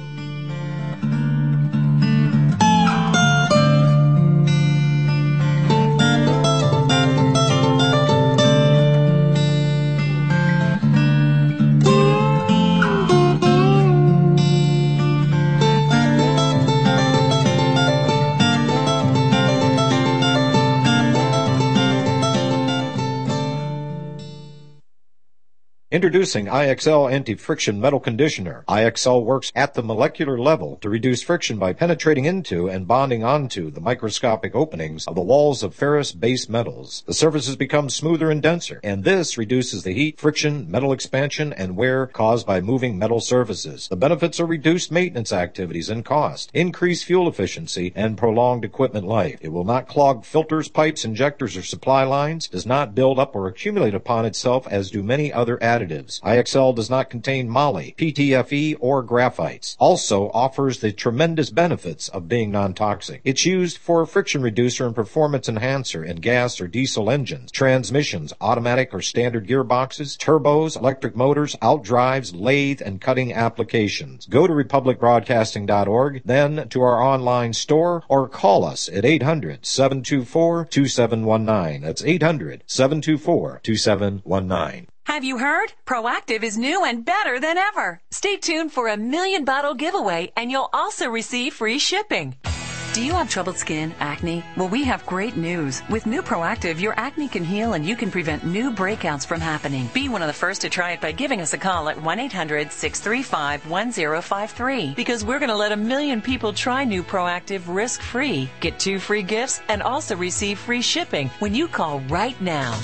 Introducing I X L Anti-Friction Metal Conditioner. I X L works at the molecular level to reduce friction by penetrating into and bonding onto the microscopic openings of the walls of ferrous base metals. The surfaces become smoother and denser, and this reduces the heat, friction, metal expansion, and wear caused by moving metal surfaces. The benefits are reduced maintenance activities and cost, increased fuel efficiency, and prolonged equipment life. It will not clog filters, pipes, injectors, or supply lines, does not build up or accumulate upon itself as do many other additives. I X L does not contain moly, P T F E, or graphites. Also offers the tremendous benefits of being non-toxic. It's used for a friction reducer and performance enhancer in gas or diesel engines, transmissions, automatic or standard gearboxes, turbos, electric motors, outdrives, lathe, and cutting applications. Go to republic broadcasting dot org, then to our online store, or call us at eight hundred, seven two four, two seven one nine. That's eight hundred, seven two four, two seven one nine. Have you heard? Proactive is new and better than ever. Stay tuned for a million bottle giveaway, and you'll also receive free shipping. Do you have troubled skin, acne? Well, we have great news. With new Proactive, your acne can heal and you can prevent new breakouts from happening. Be one of the first to try it by giving us a call at one eight hundred, six three five, one zero five three, because we're going to let a million people try new Proactive risk-free. Get two free gifts and also receive free shipping when you call right now.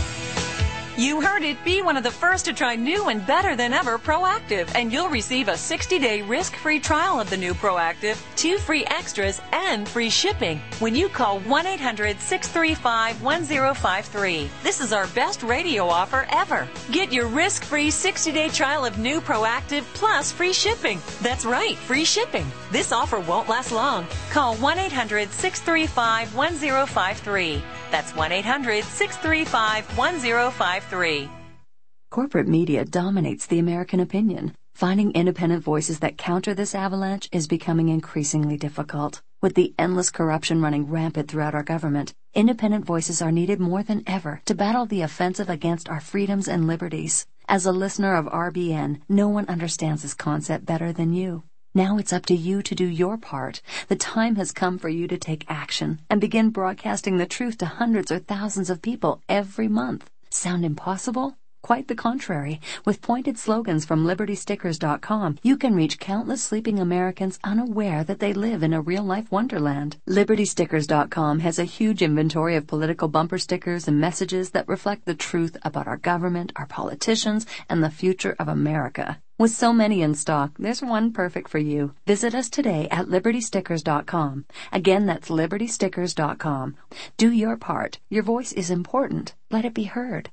You heard it. Be one of the first to try new and better than ever Proactive, and you'll receive a sixty-day risk-free trial of the new Proactive, two free extras, and free shipping when you call one eight hundred, six three five, one zero five three. This is our best radio offer ever. Get your risk-free sixty-day trial of new Proactive plus free shipping. That's right, free shipping. This offer won't last long. Call one eight hundred, six three five, one zero five three. That's one eight hundred, six three five, one zero five three. Corporate media dominates the American opinion. Finding independent voices that counter this avalanche is becoming increasingly difficult. With the endless corruption running rampant throughout our government, independent voices are needed more than ever to battle the offensive against our freedoms and liberties. As a listener of R B N, no one understands this concept better than you. Now it's up to you to do your part. The time has come for you to take action and begin broadcasting the truth to hundreds or thousands of people every month. Sound impossible? Quite the contrary. With pointed slogans from liberty stickers dot com, you can reach countless sleeping Americans unaware that they live in a real-life wonderland. liberty stickers dot com has a huge inventory of political bumper stickers and messages that reflect the truth about our government, our politicians, and the future of America. With so many in stock, there's one perfect for you. Visit us today at liberty stickers dot com. Again, that's liberty stickers dot com. Do your part. Your voice is important. Let it be heard.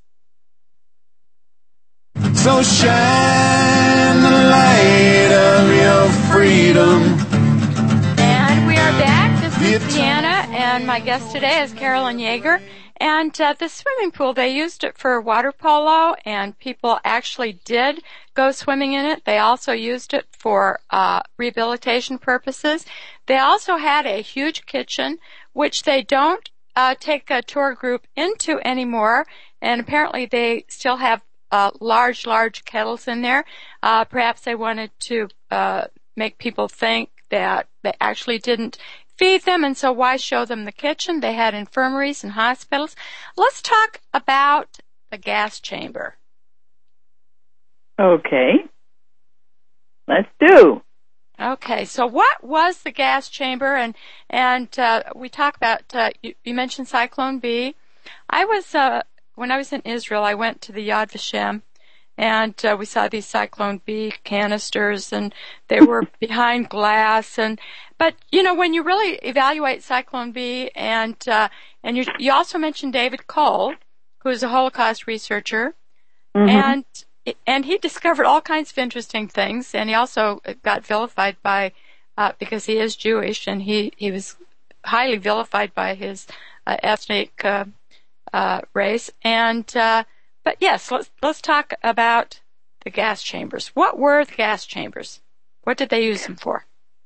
So shine the light of your freedom. And we are back. This is Deanna, and my guest today is Carolyn Yeager. And uh, the swimming pool, they used it for water polo, and people actually did go swimming in it. They also used it for uh, rehabilitation purposes. They also had a huge kitchen, which they don't uh, take a tour group into anymore, and apparently they still have uh, large, large kettles in there. Uh, perhaps they wanted to uh, make people think that they actually didn't feed them, and so why show them the kitchen? They had infirmaries and hospitals. Let's talk about the gas chamber. Okay. Let's do. Okay, so what was the gas chamber? And and uh, we talk about, uh, you, you mentioned Cyclone B. I was, uh, when I was in Israel, I went to the Yad Vashem, and uh, we saw these Cyclone B canisters, and they were behind glass. And But, you know, when you really evaluate Cyclone B, and uh, and you, you also mentioned David Cole, who's a Holocaust researcher, mm-hmm. and and he discovered all kinds of interesting things, and he also got vilified by, uh, because he is Jewish, and he, he was highly vilified by his uh, ethnic uh, uh, race. And uh, but yes, let's let's talk about the gas chambers. What were the gas chambers? What did they use them for?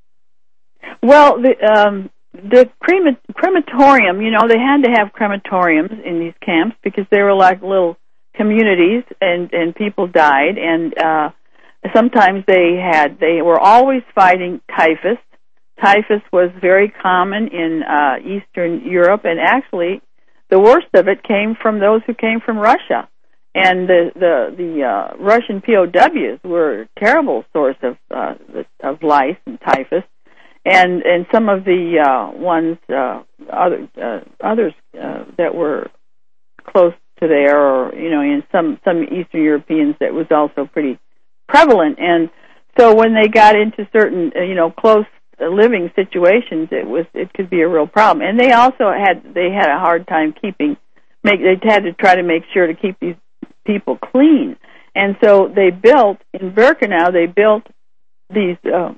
Well, the um, the crema- crematorium, you know, they had to have crematoriums in these camps because they were like little communities, and, and people died, and uh, sometimes they had, they were always fighting typhus. Typhus was very common in uh, Eastern Europe, and actually the worst of it came from those who came from Russia. And the the, the uh, Russian P O Ws were a terrible source of uh, of lice and typhus. And and some of the uh, ones, uh, other uh, others uh, that were close to there, or you know, in some some Eastern Europeans, that was also pretty prevalent. And so when they got into certain, uh, you know, close living situations, it was it could be a real problem. And they also had they had a hard time keeping, make they had to try to make sure to keep these people clean. And so they built in Birkenau, they built these. Uh,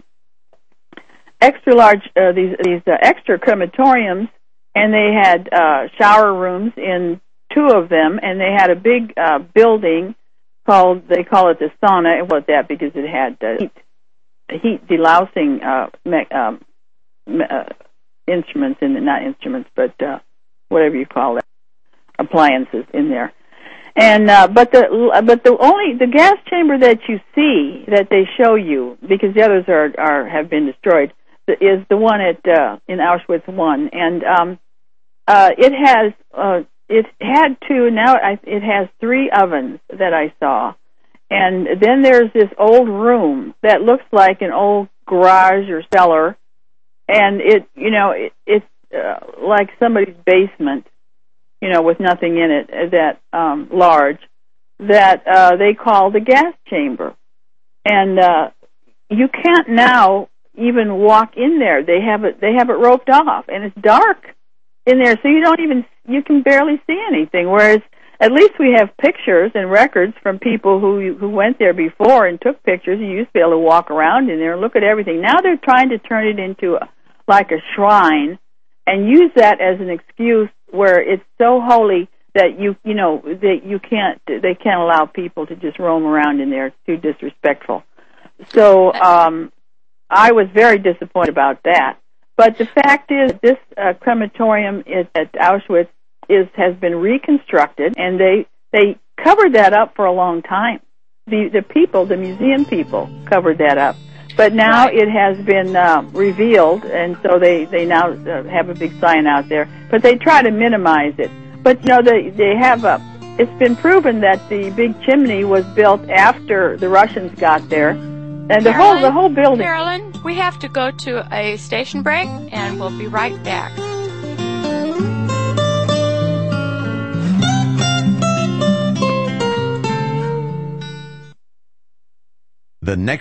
extra large, uh, these these uh, extra crematoriums, and they had uh, shower rooms in two of them, and they had a big uh, building called, they call it the sauna. It was that because it had uh, heat, heat delousing uh, me- um, uh, instruments in the, not instruments, but uh, whatever you call it, appliances in there. And uh, but the but the only the gas chamber that you see that they show you, because the others are are have been destroyed, is the one at uh, in Auschwitz one, and um, uh, it has uh, it had two, now it has three ovens that I saw, and then there's this old room that looks like an old garage or cellar, and it you know it, it's uh, like somebody's basement, you know, with nothing in it that um, large, that uh, they call the gas chamber, and uh, you can't now even walk in there. They have it. They have it roped off, and it's dark in there, so you don't even you can barely see anything. Whereas at least we have pictures and records from people who who went there before and took pictures. You used to be able to walk around in there and look at everything. Now they're trying to turn it into a, like a shrine, and use that as an excuse where it's so holy that you you know that you can't they can't allow people to just roam around in there. It's too disrespectful. So. Um, I was very disappointed about that. But the fact is, this uh, crematorium is, at Auschwitz is has been reconstructed, and they they covered that up for a long time. The the people, the museum people, covered that up. But now right. it has been uh, revealed, and so they they now uh, have a big sign out there. But they try to minimize it. But you know, they they have a. It's been proven that the big chimney was built after the Russians got there. And the Carolyn, whole the whole building. Carolyn, we have to go to a station break, and we'll be right back. The next